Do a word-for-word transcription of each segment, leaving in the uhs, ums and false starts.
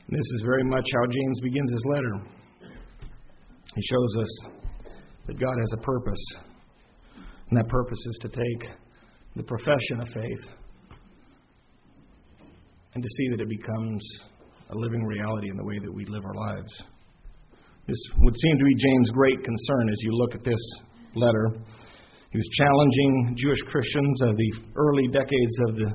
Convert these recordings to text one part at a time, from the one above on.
This is very much how James begins his letter. He shows us that God has a purpose, and that purpose is to take the profession of faith and to see that it becomes a living reality in the way that we live our lives. This would seem to be James' great concern as you look at this letter. He was challenging Jewish Christians of the early decades of the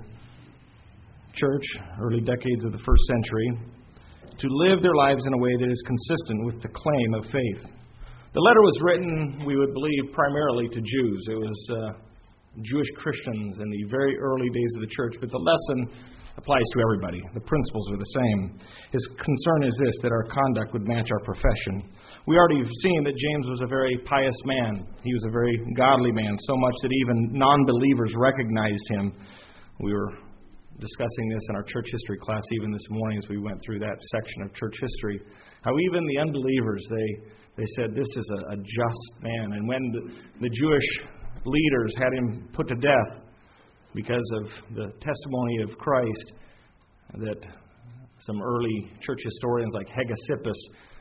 church, early decades of the first century, to live their lives in a way that is consistent with the claim of faith. The letter was written, we would believe, primarily to Jews. It was uh, Jewish Christians in the very early days of the church, but the lesson applies to everybody. The principles are the same. His concern is this, that our conduct would match our profession. We already have seen that James was a very pious man. He was a very godly man, so much that even non-believers recognized him. We were discussing this in our church history class even this morning as we went through that section of church history. How even the unbelievers, they they said, this is a, a just man. And when the, the Jewish leaders had him put to death because of the testimony of Christ, that some early church historians like Hegesippus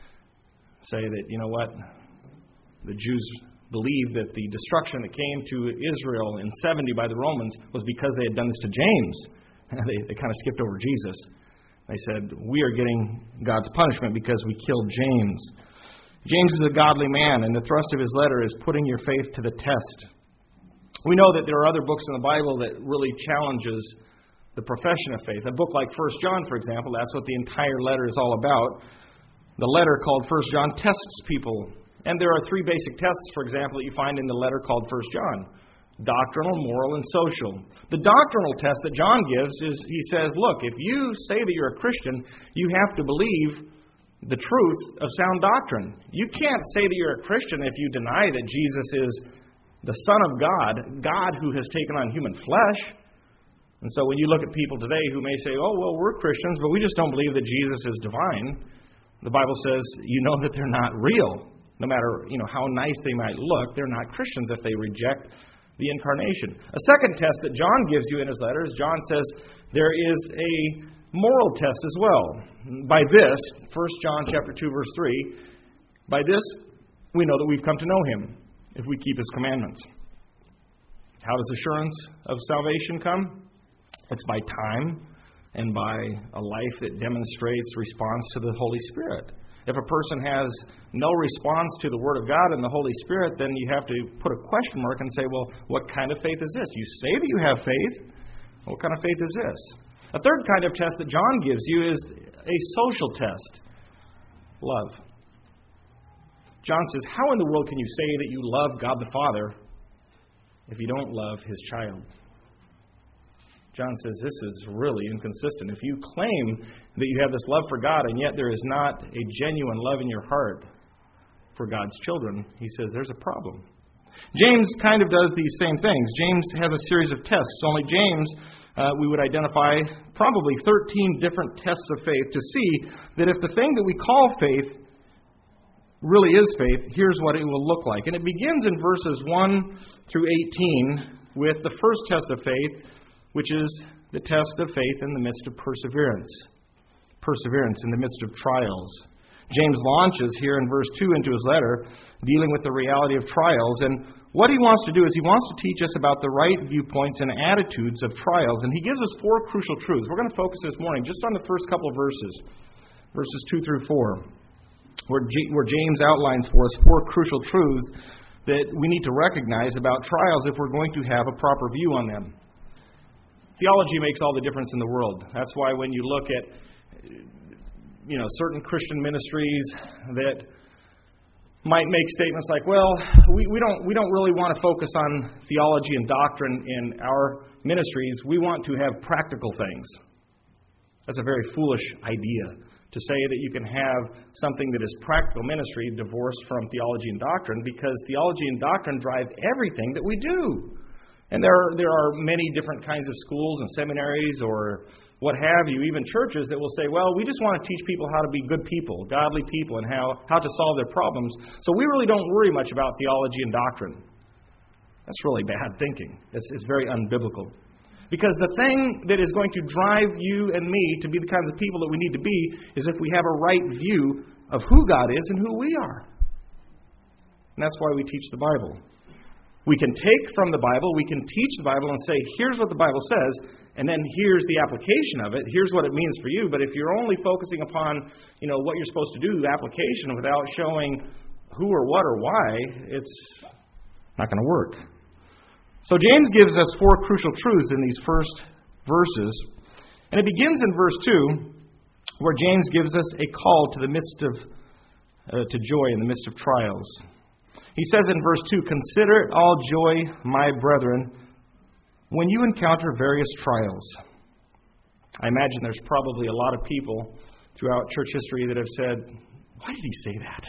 say that, you know what, the Jews believed that the destruction that came to Israel in seventy by the Romans was because they had done this to James. They, they kind of skipped over Jesus. They said, we are getting God's punishment because we killed James. James is a godly man, and the thrust of his letter is putting your faith to the test. We know that there are other books in the Bible that really challenges the profession of faith. A book like First John, for example, that's what the entire letter is all about. The letter called First John tests people. And there are three basic tests, for example, that you find in the letter called First John. Doctrinal, moral, and social. The doctrinal test that John gives is, he says, look, if you say that you're a Christian, you have to believe the truth of sound doctrine. You can't say that you're a Christian if you deny that Jesus is the Son of God, God who has taken on human flesh. And so when you look at people today who may say, oh, well, we're Christians, but we just don't believe that Jesus is divine, the Bible says you know that they're not real. No matter, you know, how nice they might look, they're not Christians if they reject the incarnation. A second test that John gives you in his letters, John says there is a moral test as well. By this, First John chapter two, verse three, by this we know that we've come to know him, if we keep his commandments. How does assurance of salvation come? It's by time and by a life that demonstrates response to the Holy Spirit. If a person has no response to the Word of God and the Holy Spirit, then you have to put a question mark and say, well, what kind of faith is this? You say that you have faith. What kind of faith is this? A third kind of test that John gives you is a social test. Love. John says, how in the world can you say that you love God the Father if you don't love His child? John says this is really inconsistent. If you claim that you have this love for God and yet there is not a genuine love in your heart for God's children, he says there's a problem. James kind of does these same things. James has a series of tests. Only James, uh, we would identify probably thirteen different tests of faith to see that if the thing that we call faith really is faith, here's what it will look like. And it begins in verses one through eighteen with the first test of faith, which is the test of faith in the midst of perseverance. Perseverance in the midst of trials. James launches here in verse two into his letter, dealing with the reality of trials. And what he wants to do is he wants to teach us about the right viewpoints and attitudes of trials. And he gives us four crucial truths. We're going to focus this morning just on the first couple of verses, verses two through four, where, G- where James outlines for us four crucial truths that we need to recognize about trials if we're going to have a proper view on them. Theology makes all the difference in the world. That's why when you look at, you know, certain Christian ministries that might make statements like, well, we, we don't we don't really want to focus on theology and doctrine in our ministries. We want to have practical things. That's a very foolish idea to say that you can have something that is practical ministry divorced from theology and doctrine, because theology and doctrine drive everything that we do. And there are, there are many different kinds of schools and seminaries or what have you, even churches that will say, well, we just want to teach people how to be good people, godly people, and how, how to solve their problems. So we really don't worry much about theology and doctrine. That's really bad thinking. It's, it's very unbiblical. Because the thing that is going to drive you and me to be the kinds of people that we need to be is if we have a right view of who God is and who we are. And that's why we teach the Bible. We can take from the Bible, we can teach the Bible and say, here's what the Bible says, and then here's the application of it, here's what it means for you. But if you're only focusing upon, you know, what you're supposed to do, the application, without showing who or what or why, it's not going to work. So James gives us four crucial truths in these first verses. And it begins in verse two, where James gives us a call to the midst of, uh, to joy in the midst of trials. He says in verse two, "Consider it all joy, my brethren, when you encounter various trials." I imagine there's probably a lot of people throughout church history that have said, "Why did he say that?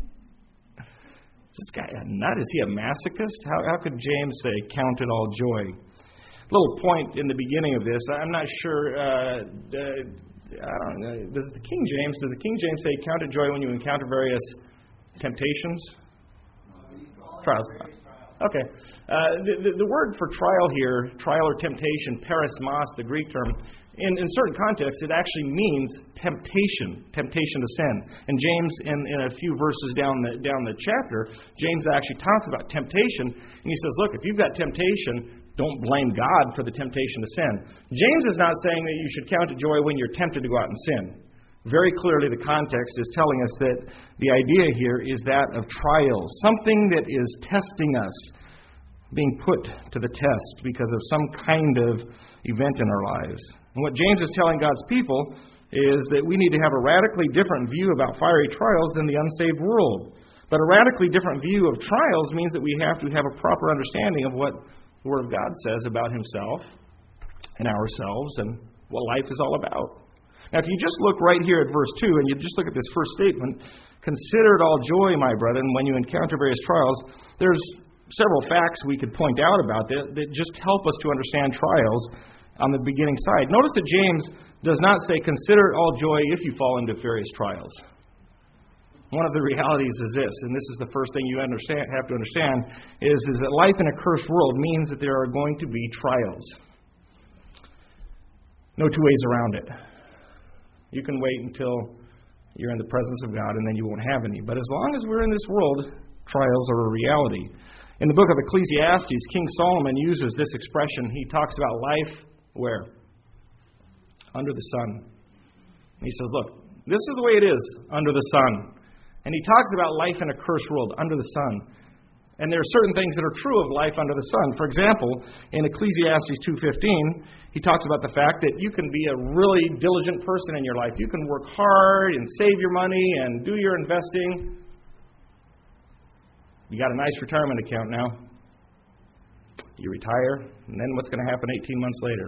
Is this guy a nut? Is he a masochist? How, how could James say, 'Count it all joy'?" Little point in the beginning of this. I'm not sure. Uh, uh, I don't know. Does the King James? Does the King James say, "Count it joy when you encounter various temptations"? Trials. Okay. Uh, the, the, the word for trial here, trial or temptation, perismos, the Greek term, in, in certain contexts, it actually means temptation, temptation to sin. And James, in, in a few verses down the, down the chapter, James actually talks about temptation. And he says, look, if you've got temptation, don't blame God for the temptation to sin. James is not saying that you should count it joy when you're tempted to go out and sin. Very clearly, the context is telling us that the idea here is that of trials, something that is testing us, being put to the test because of some kind of event in our lives. And what James is telling God's people is that we need to have a radically different view about fiery trials than the unsaved world. But a radically different view of trials means that we have to have a proper understanding of what the Word of God says about Himself and ourselves and what life is all about. Now, if you just look right here at verse two, and you just look at this first statement, "Consider it all joy, my brethren, when you encounter various trials," there's several facts we could point out about that that just help us to understand trials on the beginning side. Notice that James does not say, "Consider it all joy if you fall into various trials." One of the realities is this, and this is the first thing you understand, have to understand, is, is that life in a cursed world means that there are going to be trials. No two ways around it. You can wait until you're in the presence of God, and then you won't have any. But as long as we're in this world, trials are a reality. In the book of Ecclesiastes, King Solomon uses this expression. He talks about life where? Under the sun. And he says, look, this is the way it is under the sun. And he talks about life in a cursed world, under the sun. And there are certain things that are true of life under the sun. For example, in Ecclesiastes two fifteen, he talks about the fact that you can be a really diligent person in your life. You can work hard and save your money and do your investing. You got a nice retirement account now. You retire, and then what's going to happen eighteen months later?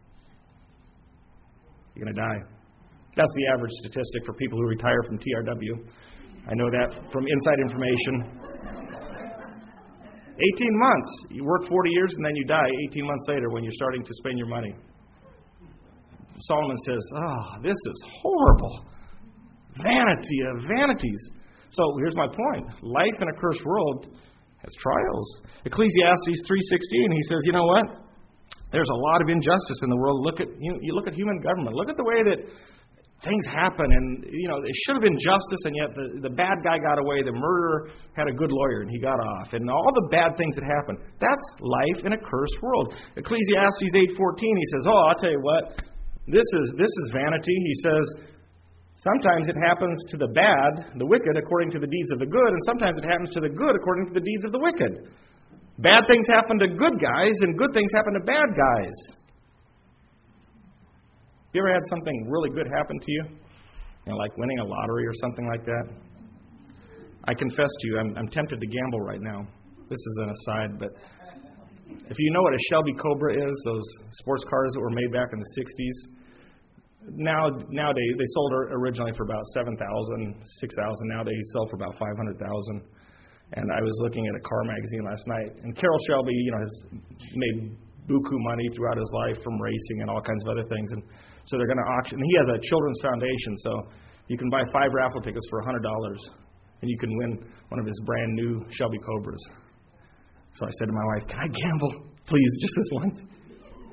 You're going to die. That's the average statistic for people who retire from T R W. I know that from inside information. eighteen months. You work forty years and then you die eighteen months later when you're starting to spend your money. Solomon says, oh, this is horrible. Vanity of vanities. So here's my point. Life in a cursed world has trials. Ecclesiastes three sixteen, he says, you know what? There's a lot of injustice in the world. Look at you, you look at human government. Look at the way that things happen, and you know it should have been justice, and yet the, the bad guy got away. The murderer had a good lawyer, and he got off. And all the bad things that happen. That's life in a cursed world. Ecclesiastes eight fourteen, he says, oh, I'll tell you what, this is this is vanity. He says, sometimes it happens to the bad, the wicked, according to the deeds of the good, and sometimes it happens to the good according to the deeds of the wicked. Bad things happen to good guys, and good things happen to bad guys. You ever had something really good happen to you? You know, like winning a lottery or something like that? I confess to you, I'm, I'm tempted to gamble right now. This is an aside, but if you know what a Shelby Cobra is, those sports cars that were made back in the sixties, now nowadays they sold originally for about seven thousand dollars, six thousand dollars. Now they sell for about five hundred thousand dollars. And I was looking at a car magazine last night, and Carroll Shelby, you know, has made buku money throughout his life from racing and all kinds of other things. And so they're going to auction. And he has a children's foundation, so you can buy five raffle tickets for one hundred dollars, and you can win one of his brand new Shelby Cobras. So I said to my wife, can I gamble? Please, just this once.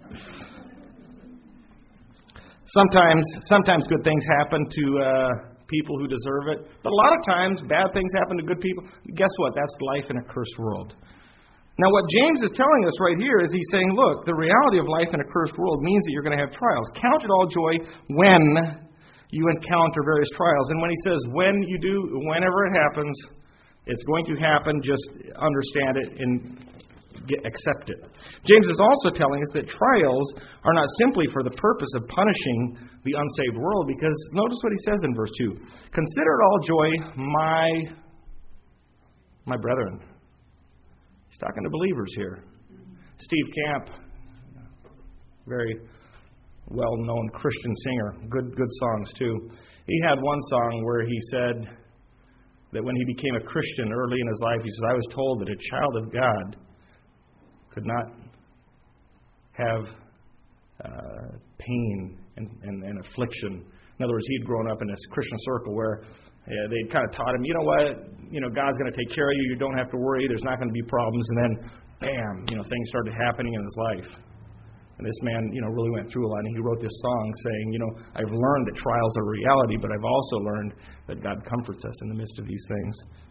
Sometimes, sometimes good things happen to uh, people who deserve it, but a lot of times bad things happen to good people. Guess what? That's life in a cursed world. Now, what James is telling us right here is he's saying, look, the reality of life in a cursed world means that you're going to have trials. Count it all joy when you encounter various trials. And when he says when you do, whenever it happens, it's going to happen. Just understand it and get, accept it. James is also telling us that trials are not simply for the purpose of punishing the unsaved world, because notice what he says in verse two. Consider it all joy, my, my brethren. He's talking to believers here. Steve Camp, very well-known Christian singer, good good songs too. He had one song where he said that when he became a Christian early in his life, he says, I was told that a child of God could not have uh, pain and, and, and affliction. In other words, he'd grown up in this Christian circle where Yeah, they kind of taught him, you know what, you know, God's going to take care of you. You don't have to worry. There's not going to be problems. And then, bam, you know, things started happening in his life. And this man, you know, really went through a lot. And he wrote this song saying, you know, I've learned that trials are reality, but I've also learned that God comforts us in the midst of these things.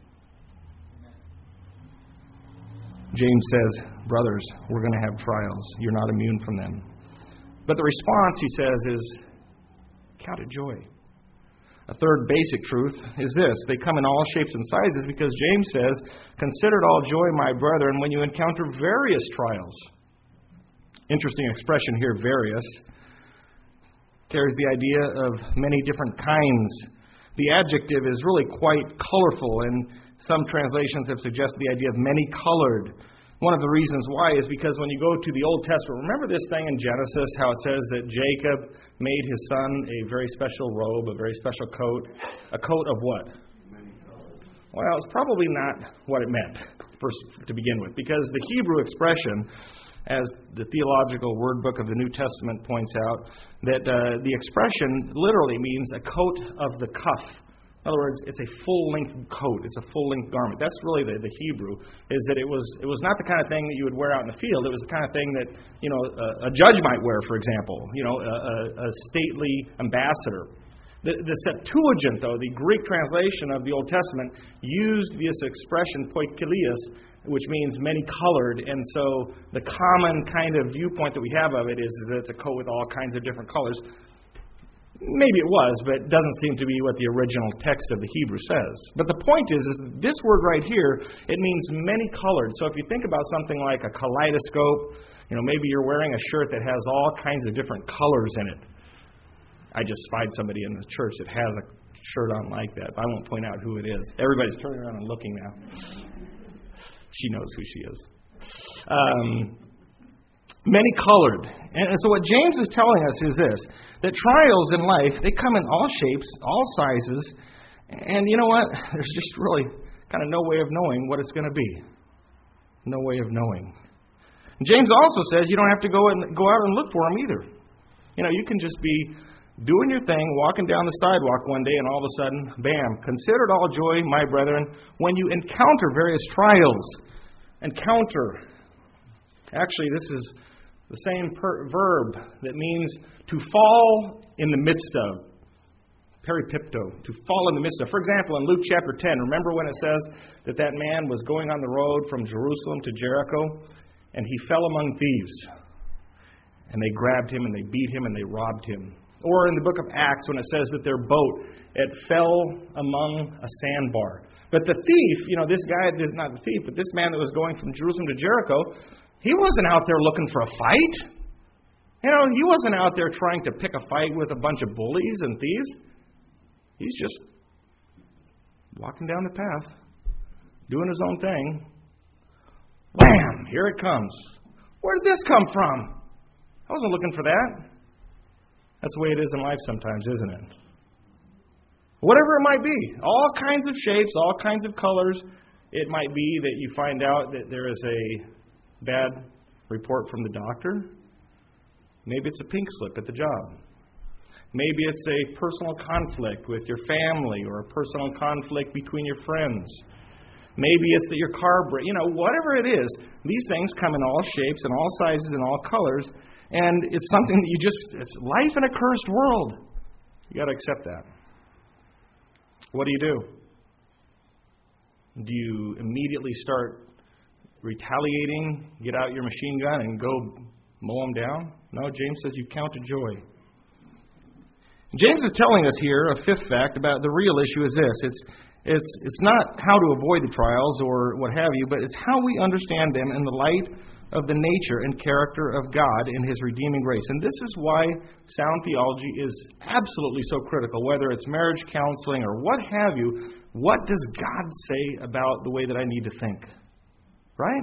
James says, brothers, we're going to have trials. You're not immune from them. But the response, he says, is count it joy. A third basic truth is this. They come in all shapes and sizes because James says, consider it all joy, my brethren, when you encounter various trials. Interesting expression here, various. Carries the idea of many different kinds. The adjective is really quite colorful, and some translations have suggested the idea of many-colored. One of the reasons why is because when you go to the Old Testament, remember this thing in Genesis, how it says that Jacob made his son a very special robe, a very special coat. A coat of what? Well, it's probably not what it meant first to begin with, because the Hebrew expression, as the theological word book of the New Testament points out, that uh, the expression literally means a coat of the cuff. In other words, it's a full-length coat. It's a full-length garment. That's really the, the Hebrew, is that it was it was not the kind of thing that you would wear out in the field. It was the kind of thing that, you know, a, a judge might wear, for example, you know, a, a, a stately ambassador. The, the Septuagint, though, the Greek translation of the Old Testament, used this expression poikilias, which means many-colored, and so the common kind of viewpoint that we have of it is that it's a coat with all kinds of different colors. Maybe it was, but it doesn't seem to be what the original text of the Hebrew says. But the point is, is this word right here, it means many-colored. So if you think about something like a kaleidoscope, you know, maybe you're wearing a shirt that has all kinds of different colors in it. I just spied somebody in the church that has a shirt on like that. I won't point out who it is. Everybody's turning around and looking now. She knows who she is. Um, many-colored. And so what James is telling us is this, that trials in life, they come in all shapes, all sizes, and you know what? There's just really kind of no way of knowing what it's going to be. No way of knowing. And James also says you don't have to go and go out and look for them either. You know, you can just be doing your thing, walking down the sidewalk one day, and all of a sudden, bam, consider it all joy, my brethren, when you encounter various trials. Encounter. Actually, this is the same per- verb that means to fall in the midst of. Peripipto, to fall in the midst of. For example, in Luke chapter ten, remember when it says that that man was going on the road from Jerusalem to Jericho, and he fell among thieves. And they grabbed him, and they beat him, and they robbed him. Or in the book of Acts, when it says that their boat, it fell among a sandbar. But the thief, you know, this guy is not the thief, but this man that was going from Jerusalem to Jericho, he wasn't out there looking for a fight. You know, he wasn't out there trying to pick a fight with a bunch of bullies and thieves. He's just walking down the path, doing his own thing. Wham! Here it comes. Where did this come from? I wasn't looking for that. That's the way it is in life sometimes, isn't it? Whatever it might be, all kinds of shapes, all kinds of colors. It might be that you find out that there is a bad report from the doctor. Maybe it's a pink slip at the job. Maybe it's a personal conflict with your family or a personal conflict between your friends. Maybe it's that your car breaks. You know, whatever it is, these things come in all shapes and all sizes and all colors. And it's something that you just, it's life in a cursed world. You got to accept that. What do you do? Do you immediately start retaliating, get out your machine gun and go mow them down? No, James says you count it joy. James is telling us here a fifth fact about the real issue is this. It's it's it's not how to avoid the trials or what have you, but it's how we understand them in the light of the nature and character of God in His redeeming grace. And this is why sound theology is absolutely so critical, whether it's marriage counseling or what have you. What does God say about the way that I need to think? Right?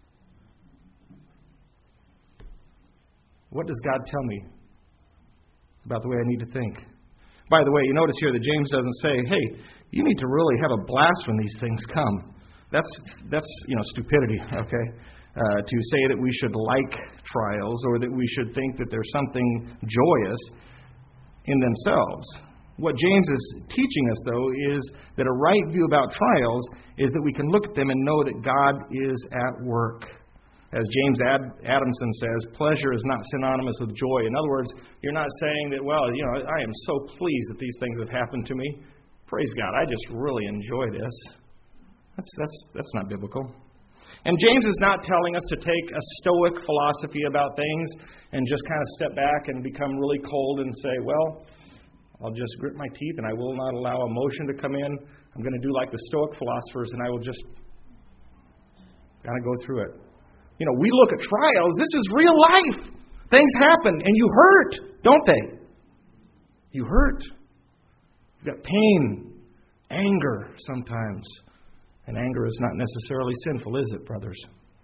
What does God tell me about the way I need to think? By the way, you notice here that James doesn't say, hey, you need to really have a blast when these things come. That's, that's you know, stupidity, okay? Uh, to say that we should like trials or that we should think that there's something joyous in themselves. What James is teaching us, though, is that a right view about trials is that we can look at them and know that God is at work. As James Ad- Adamson says, pleasure is not synonymous with joy. In other words, you're not saying that, well, you know, I am so pleased that these things have happened to me. Praise God, I just really enjoy this. That's that's that's not biblical. And James is not telling us to take a stoic philosophy about things and just kind of step back and become really cold and say, well, I'll just grit my teeth and I will not allow emotion to come in. I'm going to do like the Stoic philosophers and I will just kind of go through it. You know, we look at trials. This is real life. Things happen and you hurt, don't they? You hurt. You've got pain, anger sometimes. And anger is not necessarily sinful, is it, brothers?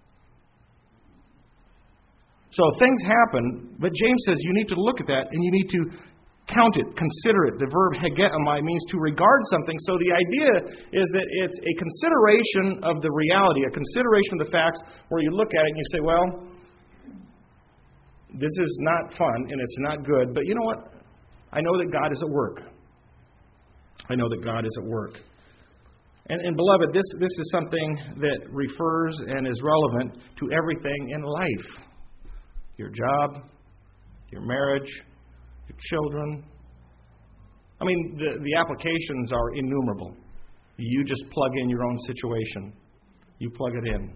So things happen, but James says you need to look at that and you need to count it, consider it. The verb hegetomai means to regard something. So the idea is that it's a consideration of the reality, a consideration of the facts, where you look at it and you say, well, this is not fun and it's not good, but you know what? I know that God is at work. I know that God is at work. And, and beloved, this, this is something that refers and is relevant to everything in life. Your job, your marriage, your children. I mean, the, the applications are innumerable. You just plug in your own situation. You plug it in.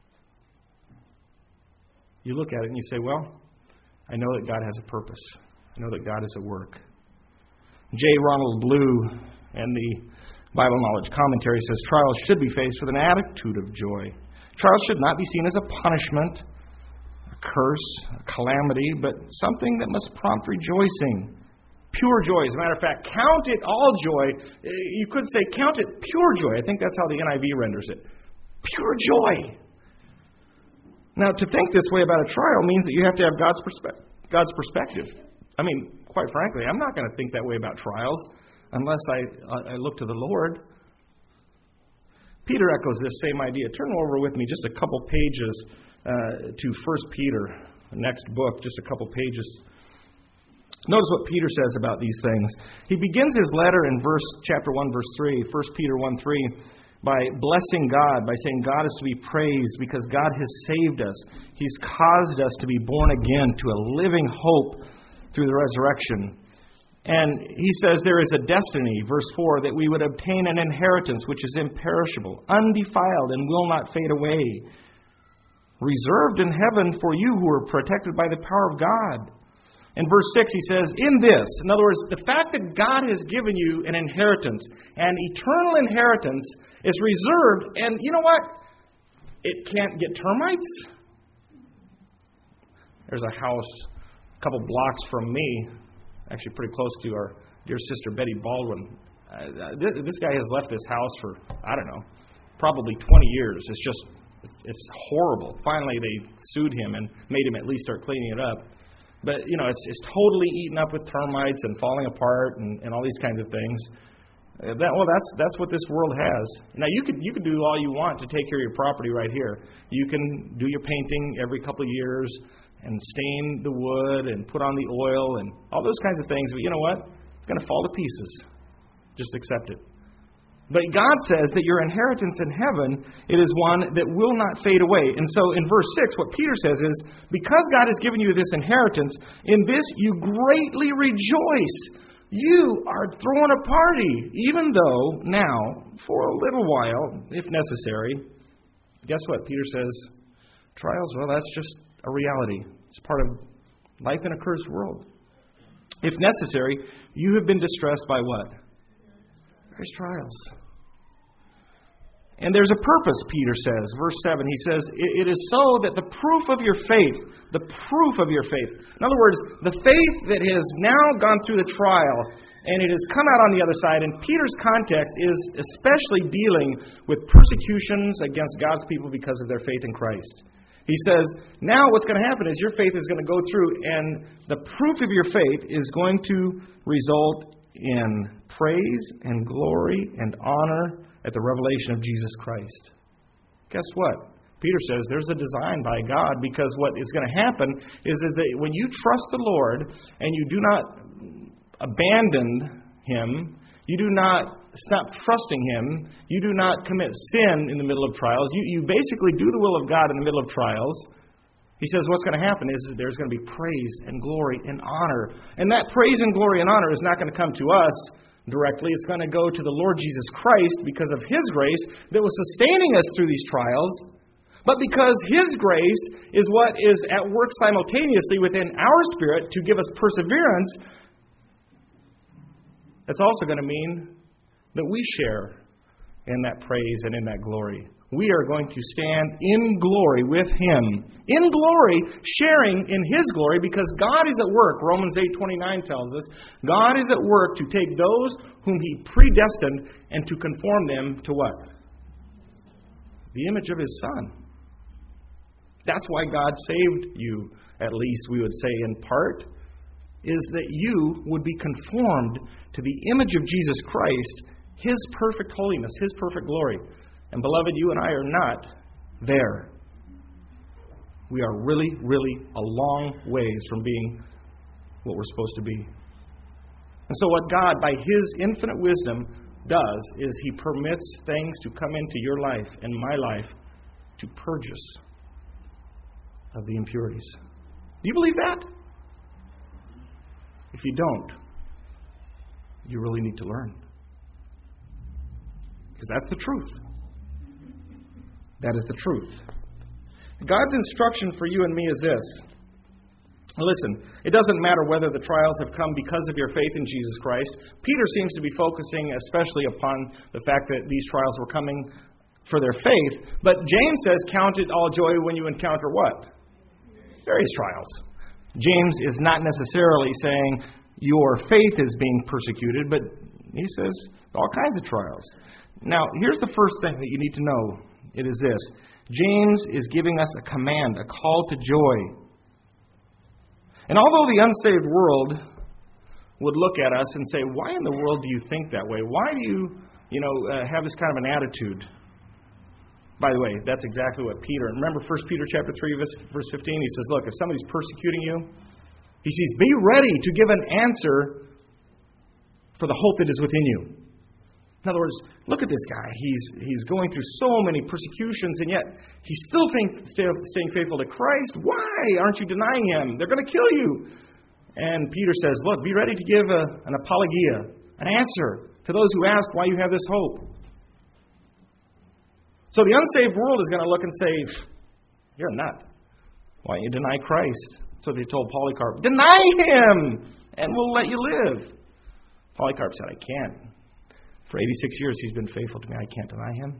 You look at it and you say, well, I know that God has a purpose. I know that God is at work. J. Ronald Blue and the Bible Knowledge Commentary says, trials should be faced with an attitude of joy. Trials should not be seen as a punishment, a curse, a calamity, but something that must prompt rejoicing. Pure joy. As a matter of fact, count it all joy. You could say count it pure joy. I think that's how the N I V renders it. Pure joy. Now, to think this way about a trial means that you have to have God's perspe- God's perspective. I mean, quite frankly, I'm not going to think that way about trials unless I, I look to the Lord. Peter echoes this same idea. Turn over with me just a couple pages uh, to First Peter, the next book, just a couple pages. Notice what Peter says about these things. He begins his letter in verse chapter one, verse three, First Peter one three, by blessing God, by saying God is to be praised because God has saved us. He's caused us to be born again to a living hope through the resurrection. And he says there is a destiny, verse four, that we would obtain an inheritance which is imperishable, undefiled, and will not fade away, reserved in heaven for you who are protected by the power of God. In verse six, he says, in this, in other words, the fact that God has given you an inheritance, an eternal inheritance, is reserved, and you know what? It can't get termites. There's a house a couple blocks from me, actually pretty close to our dear sister Betty Baldwin. Uh, this, this guy has left this house for, I don't know, probably twenty years. It's just, it's horrible. Finally, they sued him and made him at least start cleaning it up. But, you know, it's, it's totally eaten up with termites and falling apart and, and all these kinds of things. Uh, that, well, that's that's what this world has. Now, you could you could do all you want to take care of your property right here. You can do your painting every couple of years and stain the wood and put on the oil and all those kinds of things. But you know what? It's going to fall to pieces. Just accept it. But God says that your inheritance in heaven, it is one that will not fade away. And so in verse six, what Peter says is, because God has given you this inheritance, in this you greatly rejoice. You are throwing a party, even though now, for a little while, if necessary, guess what? Peter says, trials, well, that's just a reality. It's part of life in a cursed world. If necessary, you have been distressed by what? Various trials. And there's a purpose, Peter says. Verse seven, he says, it is so that the proof of your faith, the proof of your faith, in other words, the faith that has now gone through the trial and it has come out on the other side, and Peter's context is especially dealing with persecutions against God's people because of their faith in Christ. He says, now what's going to happen is your faith is going to go through, and the proof of your faith is going to result in praise and glory and honor at the revelation of Jesus Christ. Guess what? Peter says there's a design by God, because what is going to happen is, is that when you trust the Lord and you do not abandon Him, you do not stop trusting Him, you do not commit sin in the middle of trials, you, you basically do the will of God in the middle of trials. He says what's going to happen is that there's going to be praise and glory and honor. And that praise and glory and honor is not going to come to us directly. It's going to go to the Lord Jesus Christ because of His grace that was sustaining us through these trials. But because His grace is what is at work simultaneously within our spirit to give us perseverance, it's also going to mean that we share in that praise and in that glory. We are going to stand in glory with Him. In glory, sharing in His glory, because God is at work. Romans eight twenty-nine tells us, God is at work to take those whom He predestined and to conform them to what? The image of His Son. That's why God saved you, at least we would say in part, is that you would be conformed to the image of Jesus Christ, His perfect holiness, His perfect glory. And beloved, you and I are not there. We are really, really a long ways from being what we're supposed to be. And so what God, by His infinite wisdom, does is He permits things to come into your life and my life to purge us of the impurities. Do you believe that? If you don't, you really need to learn. Because that's the truth. That is the truth. God's instruction for you and me is this. Listen, it doesn't matter whether the trials have come because of your faith in Jesus Christ. Peter seems to be focusing especially upon the fact that these trials were coming for their faith. But James says, count it all joy when you encounter what? Various trials. James is not necessarily saying your faith is being persecuted, but he says all kinds of trials. Now, here's the first thing that you need to know. It is this. James is giving us a command, a call to joy. And although the unsaved world would look at us and say, why in the world do you think that way? Why do you, you know, uh, have this kind of an attitude? By the way, that's exactly what Peter, remember First Peter chapter three, verse fifteen, he says, look, if somebody's persecuting you, he says, be ready to give an answer for the hope that is within you. In other words, look at this guy. He's he's going through so many persecutions, and yet he's still think, staying faithful to Christ. Why aren't you denying Him? They're going to kill you. And Peter says, look, be ready to give a, an apologia, an answer to those who ask why you have this hope. So the unsaved world is going to look and say, you're a nut. Why don't you deny Christ? So they told Polycarp, deny Him, and we'll let you live. Polycarp said, I can't. For eighty-six years he's been faithful to me. I can't deny Him.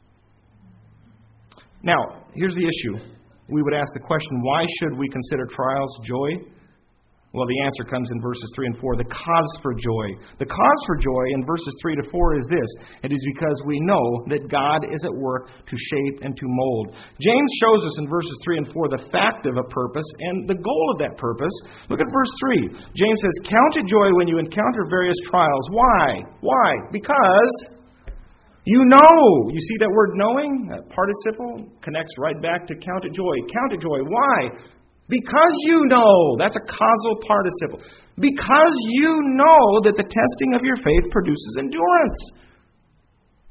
Now, here's the issue. We would ask the question, why should we consider trials joy? Well, the answer comes in verses three and four. The cause for joy. The cause for joy in verses three to four is this. It is because we know that God is at work to shape and to mold. James shows us in verses three and four the fact of a purpose and the goal of that purpose. Look at verse three. James says, count it joy when you encounter various trials. Why? Why? Because you know. You see that word knowing? That participle connects right back to count it joy. Count it joy. Why? Because you know. That's a causal participle. Because you know that the testing of your faith produces endurance.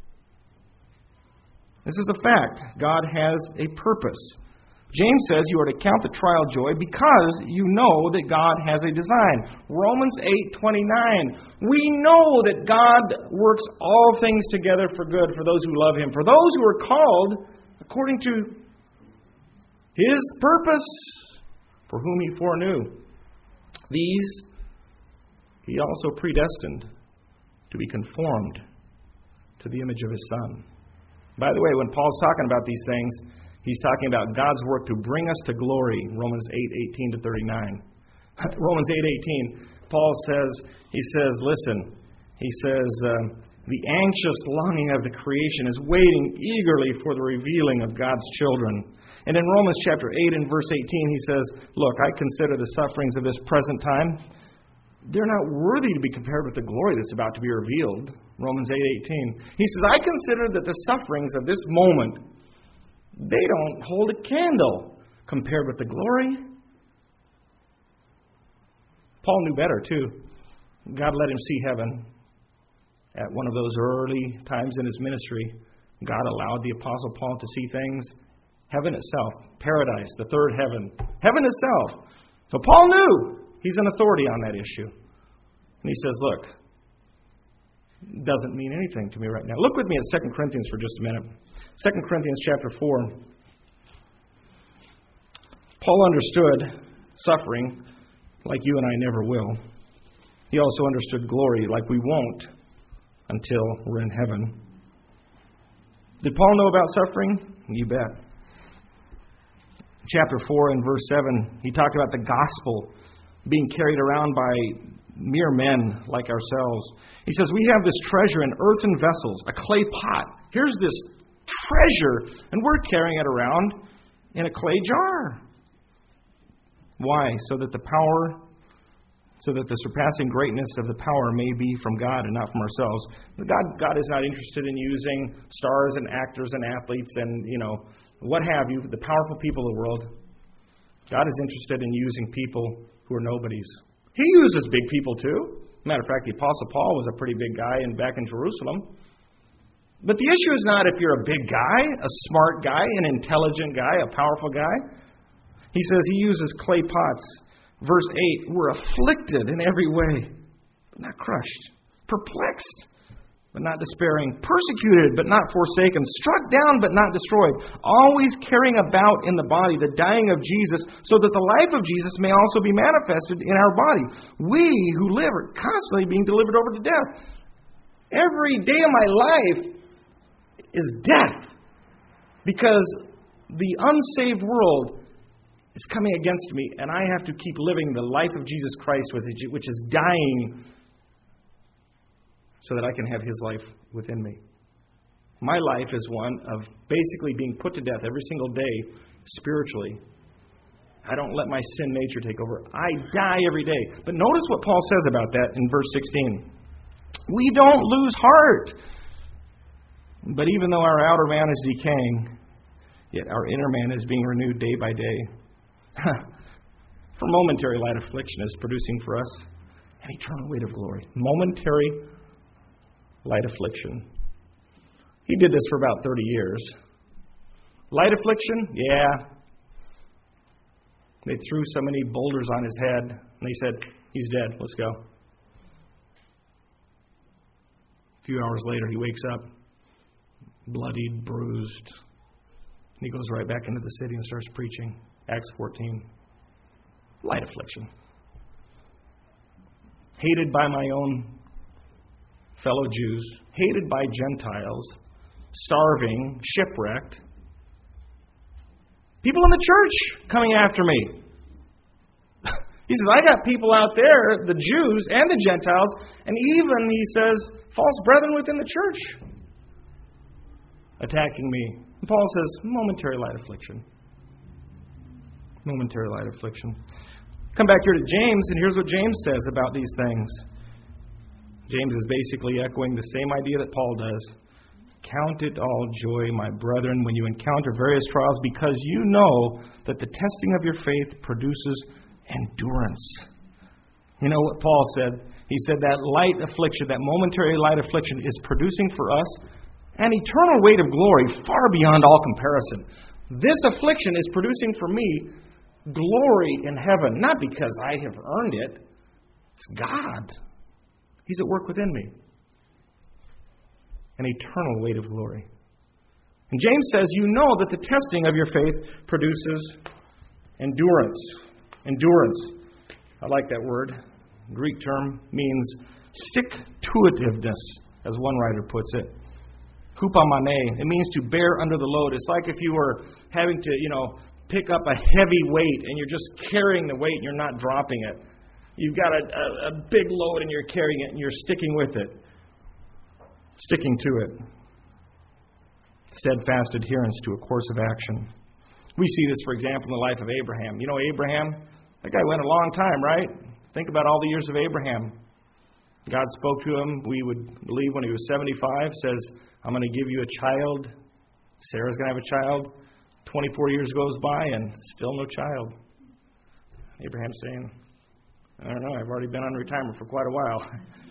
This is a fact. God has a purpose. James says you are to count the trial joy because you know that God has a design. Romans eight twenty-nine. We know that God works all things together for good for those who love Him, for those who are called according to His purpose, for whom He foreknew. These He also predestined to be conformed to the image of His Son. By the way, when Paul's talking about these things, he's talking about God's work to bring us to glory, Romans eight eighteen to thirty-nine. Romans eight eighteen, Paul says, he says, listen, he says, uh, the anxious longing of the creation is waiting eagerly for the revealing of God's children. And in Romans chapter eight and verse eighteen, he says, look, I consider the sufferings of this present time, they're not worthy to be compared with the glory that's about to be revealed. Romans eight eighteen. He says, I consider that the sufferings of this moment, they don't hold a candle compared with the glory. Paul knew better, too. God let him see heaven. At one of those early times in his ministry, God allowed the Apostle Paul to see things. Heaven itself, paradise, the third heaven, heaven itself. So Paul knew he's an authority on that issue. And he says, look, it doesn't mean anything to me right now. Look with me at Second Corinthians for just a minute. Second Corinthians chapter four. Paul understood suffering like you and I never will. He also understood glory like we won't until we're in heaven. Did Paul know about suffering? You bet. Chapter four and verse seven, he talked about the gospel being carried around by mere men like ourselves. He says, we have this treasure in earthen vessels, a clay pot. Here's this treasure, and we're carrying it around in a clay jar. Why? So that the power, so that the surpassing greatness of the power may be from God and not from ourselves. God, God is not interested in using stars and actors and athletes and, you know, what have you, the powerful people of the world. God is interested in using people who are nobodies. He uses big people too. Matter of fact, the Apostle Paul was a pretty big guy in, back in Jerusalem. But the issue is not if you're a big guy, a smart guy, an intelligent guy, a powerful guy. He says he uses clay pots. Verse eight, we're afflicted in every way, but not crushed. Perplexed, but not despairing. Persecuted, but not forsaken. Struck down, but not destroyed. Always carrying about in the body the dying of Jesus, so that the life of Jesus may also be manifested in our body. We who live are constantly being delivered over to death. Every day of my life is death, because the unsaved world is coming against me, and I have to keep living the life of Jesus Christ, which is dying, so that I can have His life within me. My life is one of basically being put to death every single day spiritually. I don't let my sin nature take over. I die every day. But notice what Paul says about that in verse sixteen. We don't lose heart. But even though our outer man is decaying, yet our inner man is being renewed day by day. For momentary light affliction is producing for us an eternal weight of glory. Momentary light affliction. He did this for about thirty years. Light affliction? Yeah. They threw so many boulders on his head, and they said, he's dead, let's go. A few hours later, he wakes up, bloodied, bruised. And he goes right back into the city and starts preaching. Acts fourteen. Light affliction. Hated by my own fellow Jews, hated by Gentiles, starving, shipwrecked. People in the church coming after me. He says, I got people out there, the Jews and the Gentiles, and even, he says, false brethren within the church attacking me. And Paul says, momentary light affliction. Momentary light affliction. Come back here to James, and here's what James says about these things. James is basically echoing the same idea that Paul does. Count it all joy, my brethren, when you encounter various trials, because you know that the testing of your faith produces endurance. You know what Paul said? He said that light affliction, that momentary light affliction, is producing for us an eternal weight of glory far beyond all comparison. This affliction is producing for me glory in heaven, not because I have earned it. It's God. He's at work within me. An eternal weight of glory. And James says, you know that the testing of your faith produces endurance. Endurance. I like that word. The Greek term means stick-to-itiveness, as one writer puts it. Hupomone. It means to bear under the load. It's like if you were having to, you know, pick up a heavy weight and you're just carrying the weight and you're not dropping it. You've got a, a, a big load and you're carrying it and you're sticking with it. Sticking to it. Steadfast adherence to a course of action. We see this, for example, in the life of Abraham. You know Abraham? That guy went a long time, right? Think about all the years of Abraham. God spoke to him, we would believe, when he was seventy-five, says, I'm going to give you a child. Sarah's going to have a child. twenty-four years goes by and still no child. Abraham's saying, I don't know, I've already been on retirement for quite a while.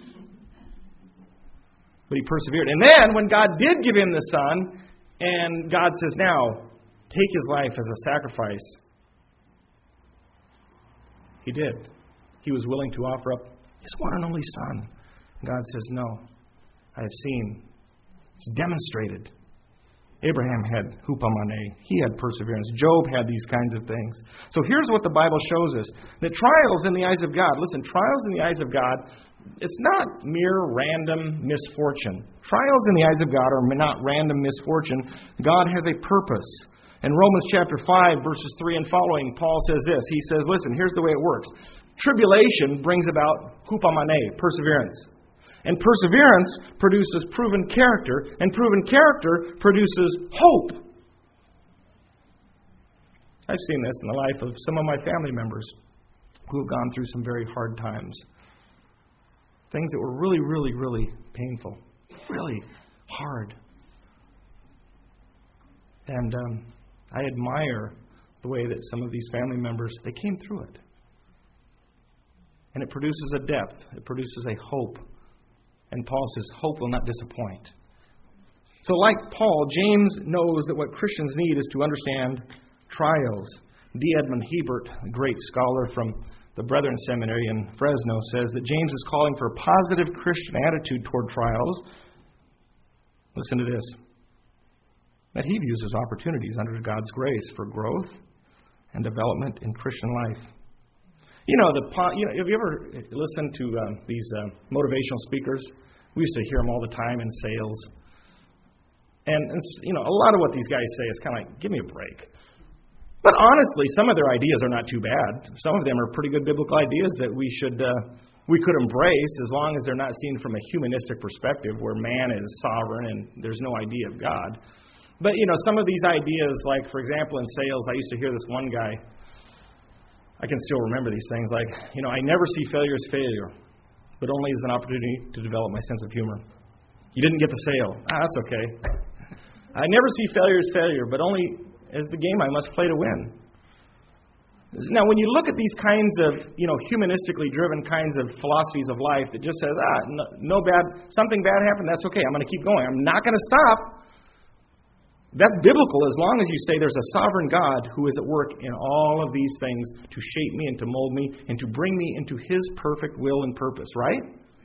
But he persevered. And then when God did give him the son, and God says, now, take his life as a sacrifice. He did. He was willing to offer up his one and only son. God says, no, I have seen. It's demonstrated. Abraham had hupomone. He had perseverance. Job had these kinds of things. So here's what the Bible shows us. That trials in the eyes of God, listen, trials in the eyes of God, it's not mere random misfortune. Trials in the eyes of God are not random misfortune. God has a purpose. In Romans chapter five, verses three and following, Paul says this. He says, listen, here's the way it works. Tribulation brings about hupomone, perseverance. And perseverance produces proven character, and proven character produces hope. I've seen this in the life of some of my family members who have gone through some very hard times. Things that were really, really, really painful. Really hard. And um, I admire the way that some of these family members, they came through it. And it produces a depth. It produces a hope. And Paul says, hope will not disappoint. So like Paul, James knows that what Christians need is to understand trials. D. Edmund Hebert, a great scholar from the Brethren Seminary in Fresno, says that James is calling for a positive Christian attitude toward trials. Listen to this. That he views as opportunities under God's grace for growth and development in Christian life. You know, the you know, have you ever listened to um, these uh, motivational speakers? We used to hear them all the time in sales. And, and, you know, a lot of what these guys say is kind of like, give me a break. But honestly, some of their ideas are not too bad. Some of them are pretty good biblical ideas that we should uh, we could embrace as long as they're not seen from a humanistic perspective where man is sovereign and there's no idea of God. But, you know, some of these ideas, like, for example, in sales, I used to hear this one guy. I can still remember these things like, you know, I never see failure as failure, but only as an opportunity to develop my sense of humor. You didn't get the sale. Ah, that's okay. I never see failure as failure, but only as the game I must play to win. Now, when you look at these kinds of, you know, humanistically driven kinds of philosophies of life that just says, ah, no, no bad, something bad happened, that's okay, I'm going to keep going. I'm not going to stop. That's biblical as long as you say there's a sovereign God who is at work in all of these things to shape me and to mold me and to bring me into His perfect will and purpose, right?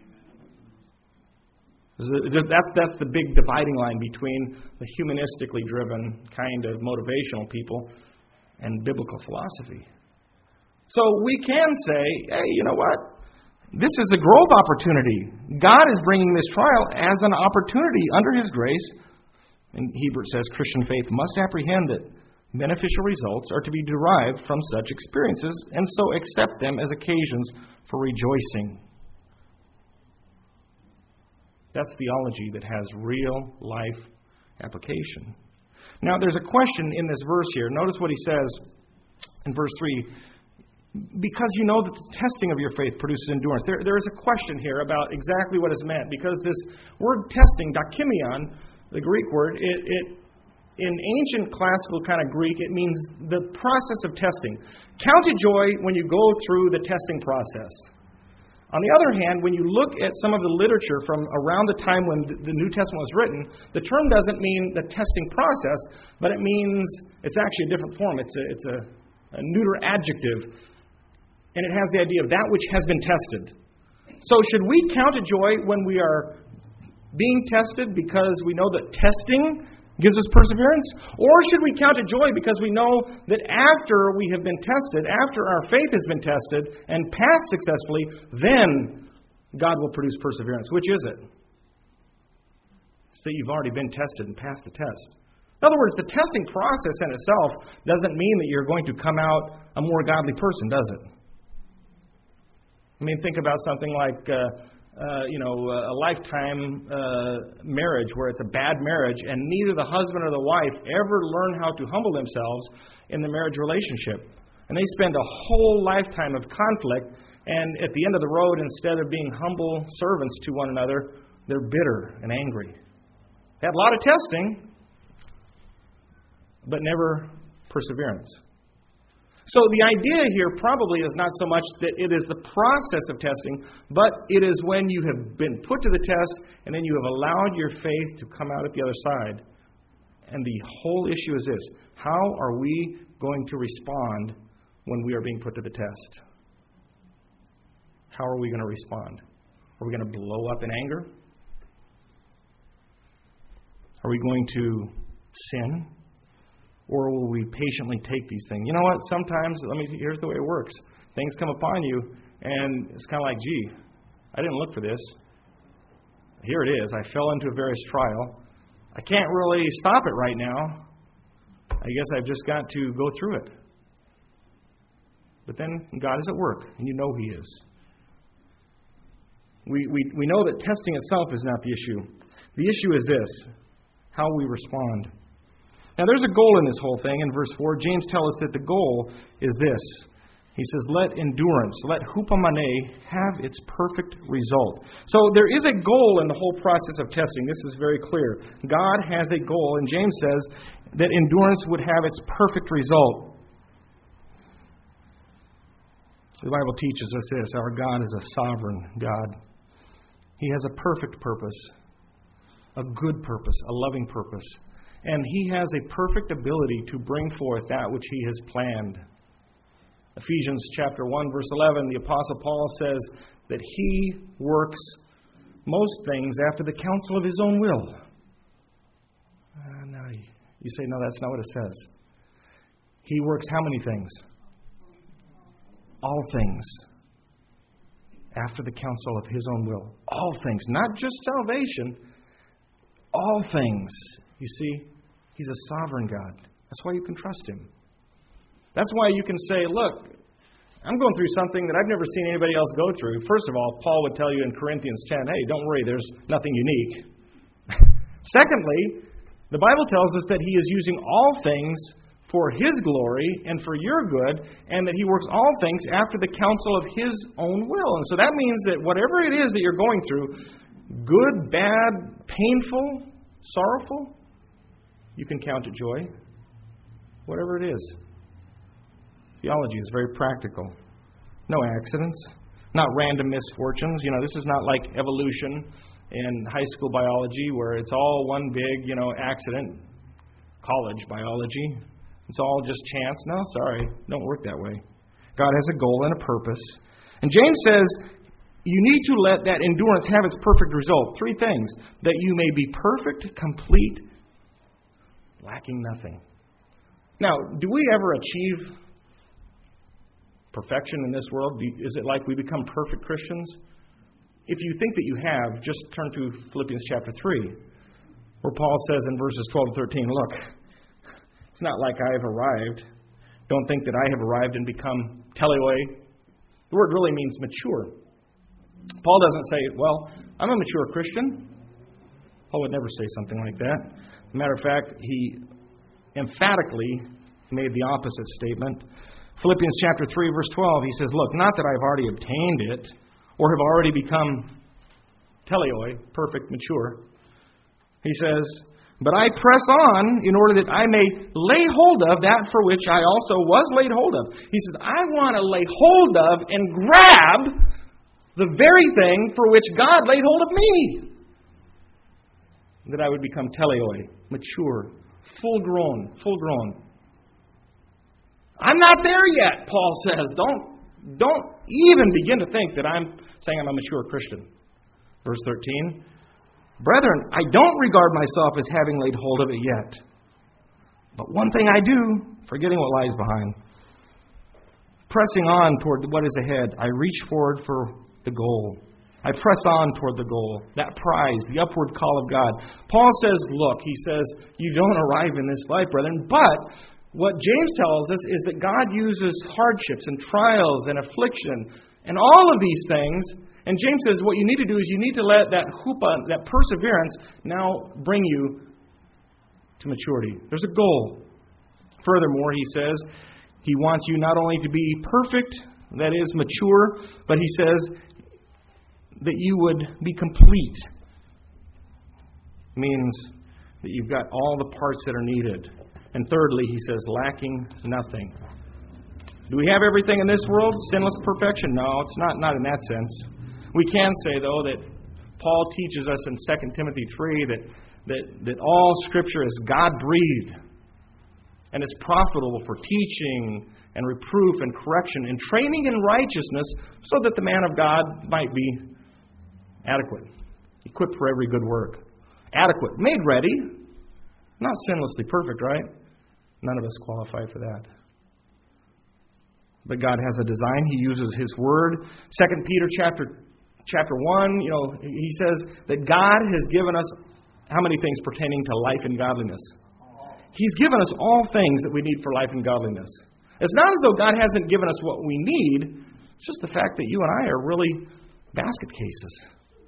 That's, that's the big dividing line between the humanistically driven kind of motivational people and biblical philosophy. So we can say, hey, you know what? This is a growth opportunity. God is bringing this trial as an opportunity under His grace. And Hebert says Christian faith must apprehend that beneficial results are to be derived from such experiences and so accept them as occasions for rejoicing. That's theology that has real life application. Now, there's a question in this verse here. Notice what he says in verse three. Because you know that the testing of your faith produces endurance. There, there is a question here about exactly what is meant. Because this word testing, dokimion, the Greek word, it, it in ancient classical kind of Greek, it means the process of testing. Count it joy when you go through the testing process. On the other hand, when you look at some of the literature from around the time when the New Testament was written, the term doesn't mean the testing process, but it means it's actually a different form. It's a, it's a, a neuter adjective, and it has the idea of that which has been tested. So should we count it joy when we are being tested because we know that testing gives us perseverance? Or should we count it joy because we know that after we have been tested, after our faith has been tested and passed successfully, then God will produce perseverance? Which is it? It's that you've already been tested and passed the test. In other words, the testing process in itself doesn't mean that you're going to come out a more godly person, does it? I mean, think about something like Uh, Uh, you know, a lifetime uh, marriage where it's a bad marriage and neither the husband or the wife ever learn how to humble themselves in the marriage relationship. And they spend a whole lifetime of conflict, and at the end of the road, instead of being humble servants to one another, they're bitter and angry. They had a lot of testing, but never perseverance. So the idea here probably is not so much that it is the process of testing, but it is when you have been put to the test and then you have allowed your faith to come out at the other side. And the whole issue is this: how are we going to respond when we are being put to the test? How are we going to respond? Are we going to blow up in anger? Are we going to sin? Or will we patiently take these things? You know what? Sometimes, let me. Here's the way it works. Things come upon you, and it's kind of like, gee, I didn't look for this. Here it is. I fell into a various trial. I can't really stop it right now. I guess I've just got to go through it. But then God is at work, and you know He is. We, we, we know that testing itself is not the issue. The issue is this: how we respond. Now, there's a goal in this whole thing. In verse four, James tells us that the goal is this. He says, let endurance, let hupomone have its perfect result. So there is a goal in the whole process of testing. This is very clear. God has a goal, and James says that endurance would have its perfect result. The Bible teaches us this: our God is a sovereign God. He has a perfect purpose, a good purpose, a loving purpose. And He has a perfect ability to bring forth that which He has planned. Ephesians chapter one, verse eleven, the Apostle Paul says that He works most things after the counsel of His own will. Uh, no, you say, no, that's not what it says. He works how many things? All things after the counsel of His own will. All things, not just salvation. All things. You see, He's a sovereign God. That's why you can trust Him. That's why you can say, look, I'm going through something that I've never seen anybody else go through. First of all, Paul would tell you in Corinthians ten, hey, don't worry, there's nothing unique. Secondly, the Bible tells us that He is using all things for His glory and for your good, and that He works all things after the counsel of His own will. And so that means that whatever it is that you're going through, good, bad, painful, sorrowful, you can count it joy. Whatever it is. Theology is very practical. No accidents. Not random misfortunes. You know, this is not like evolution in high school biology where it's all one big, you know, accident. College biology. It's all just chance. No, sorry. Don't work that way. God has a goal and a purpose. And James says, you need to let that endurance have its perfect result. Three things. That you may be perfect, complete, lacking nothing. Now, do we ever achieve perfection in this world? Is it like we become perfect Christians? If you think that you have, just turn to Philippians chapter three, where Paul says in verses twelve and thirteen, look, it's not like I have arrived. Don't think that I have arrived and become teleoi. The word really means mature. Paul doesn't say, well, I'm a mature Christian. Paul would never say something like that. As a matter of fact, he emphatically made the opposite statement. Philippians chapter three, verse twelve, he says, look, not that I've already obtained it or have already become teleoi, perfect, mature. He says, but I press on in order that I may lay hold of that for which I also was laid hold of. He says, I want to lay hold of and grab the very thing for which God laid hold of me. That I would become teleoi, mature, full grown, full grown. I'm not there yet, Paul says. Don't, don't even begin to think that I'm saying I'm a mature Christian. Verse thirteen, brethren, I don't regard myself as having laid hold of it yet. But one thing I do, forgetting what lies behind, pressing on toward what is ahead, I reach forward for the goal. I press on toward the goal, that prize, the upward call of God. Paul says, look, he says, you don't arrive in this life, brethren. But what James tells us is that God uses hardships and trials and affliction and all of these things. And James says what you need to do is you need to let that chuppah, that perseverance, now bring you to maturity. There's a goal. Furthermore, he says, he wants you not only to be perfect, that is, mature, but he says that you would be complete. Means that you've got all the parts that are needed. And thirdly, he says, lacking nothing. Do we have everything in this world? Sinless perfection? No, it's not, not in that sense. We can say, though, that Paul teaches us in Second Timothy three that, that, that all Scripture is God-breathed. And it's profitable for teaching and reproof and correction and training in righteousness so that the man of God might be adequate, equipped for every good work. Adequate, made ready, not sinlessly perfect, right? None of us qualify for that. But God has a design. He uses His Word. Second Peter chapter chapter one, you know, he says that God has given us how many things pertaining to life and godliness? He's given us all things that we need for life and godliness. It's not as though God hasn't given us what we need. It's just the fact that you and I are really basket cases.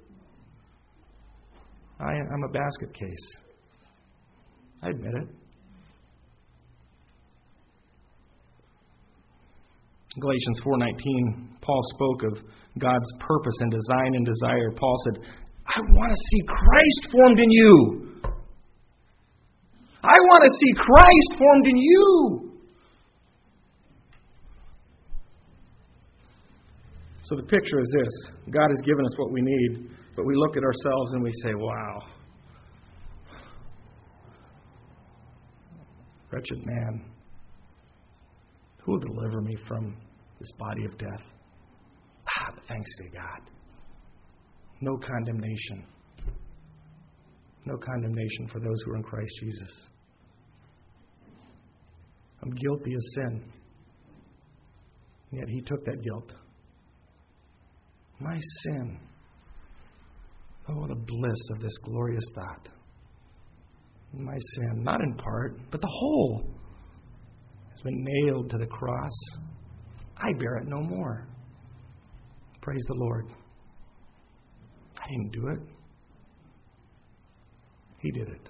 I, I'm a basket case. I admit it. Galatians four nineteen, Paul spoke of God's purpose and design and desire. Paul said, I want to see Christ formed in you. I want to see Christ formed in you. So the picture is this. God has given us what we need, but we look at ourselves and we say, wow, wretched man, who will deliver me from this body of death? Ah, but thanks to God. No condemnation. No condemnation for those who are in Christ Jesus. I'm guilty of sin. And yet He took that guilt. My sin. Oh, what a bliss of this glorious thought. My sin, not in part, but the whole, has been nailed to the cross. I bear it no more. Praise the Lord. I didn't do it. He did it.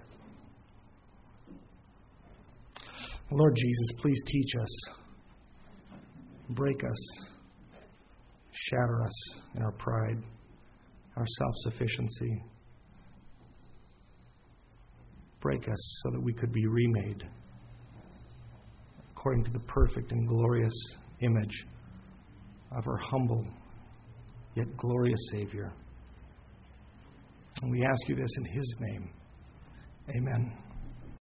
Lord Jesus, please teach us, break us, shatter us in our pride, our self-sufficiency. Break us so that we could be remade according to the perfect and glorious image of our humble yet glorious Savior. And we ask you this in His name. Amen.